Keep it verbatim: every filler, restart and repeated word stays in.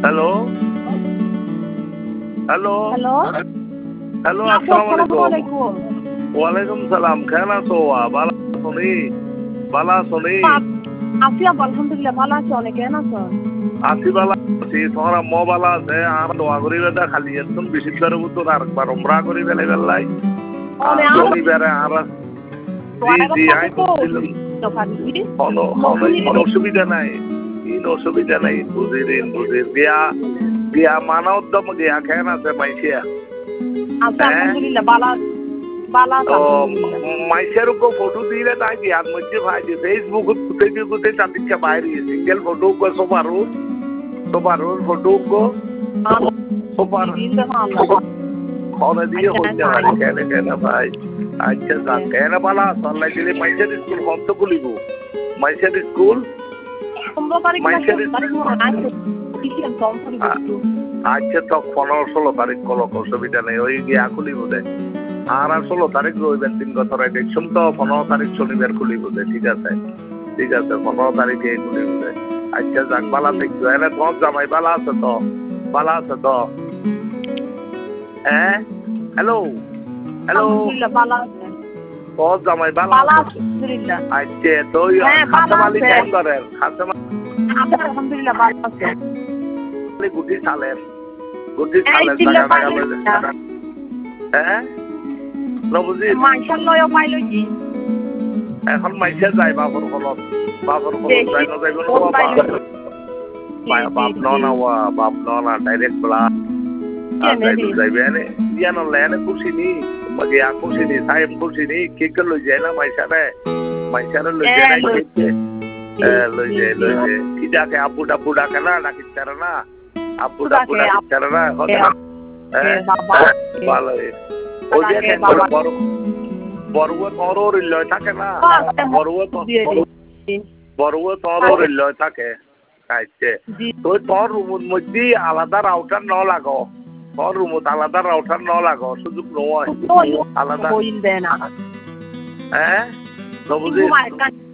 hello hello hello hello আসসালামু আলাইকুম ওয়ালাইকুম সালাম কেন আছো বালা শুনি বালা শুনি আছি আলহামদুলিল্লাহ ভালো আছি অনেক কেন আছো আছি বালা আছি তোমার আম্মা বালা আছে আর দোয়া করি বেটা খালি একদম বেশি করে বুতো আরেকবার উমরা করি বেলে বেলাই আর তুমি বেরে আর জি জি আই কোনো কোনো অসুবিধা নাই কোনো অসুবিধা নাই বুঝিরিন বুঝির গিয়া গিয়া মানা উদ্যম গিয়া কেন আছে মাইসিয়া আলহামদুলিল্লাহ বালা বালা মাইসের উপর ফটো দিলে তাই গিয়ার মধ্যে ভাই যে ফেসবুক থেকে কোথায় চাঁদিচ্ছে বাইরে সিঙ্গেল ফটো কো সোপারু সোপারু ফটো কো সোপার খাওয়া দিয়ে হইতে পারে কেন কেন ভাই আচ্ছা যা কেন বালা সল্লাই দিলে মাইসের স্কুল কত খুলিব মাইসের স্কুল মাইসের আচ্ছা তো পনেরো ষোলো তারিখ কল অসুবিধা নেই ওই গিয়া খুলিব দে আর আর ষোলো তারিখ রবিবার দিন কথা দেখছুন তো পনেরো তারিখ শনিবার খুলিব দে ঠিক আছে ঠিক আছে পনেরো তারিখে খুলিব দে আচ্ছা যাক বালা দেখছো এনে তোমার জামাই বালা আছে তো বালা আছে তো হ্যাঁ হ্যালো হ্যালো তোর জামাই বালা আছে আচ্ছা তো খাসা মালিক কেমন করেন খাসা মালিক আলহামদুলিল্লাহ ভালো আছে গুটি সালের গুটি সালের টাকা হ্যাঁ নবজি মাইশাল্লাহ পাইলো কি এখন মাইশা যায় বাবর ফলত বাবর ফলত যাই না যাইব না বাপ না ওয়া বাপ না ডাইরেক্ট বলা যাইবে এনে ইয়ানো লেনে খুশি নি মগে আ খুশি নি সাইম খুশি নি কে কে লই যায় না মাইশারে মাইশারে লই যায় না কে এ লই যায় লই যায় কি ডাকে আব্বু ডাব্বু ডাকে না নাকি তারা না আব্বু ডাব্বু ডাকে তারা না হ্যাঁ ভালো ওই যে বড় বড় বড়ুয়া তরর লয় থাকে না বড়ুয়া বড়ুয়া তরর লয় থাকে আচ্ছা তো তোর রুমের মধ্যে আলাদা রাউটার ন লাগো তোর রুমত আলাদা রাউটার ন লাগো সুযোগ নয় আলাদা হ্যাঁ হ্যাঁ নবুজি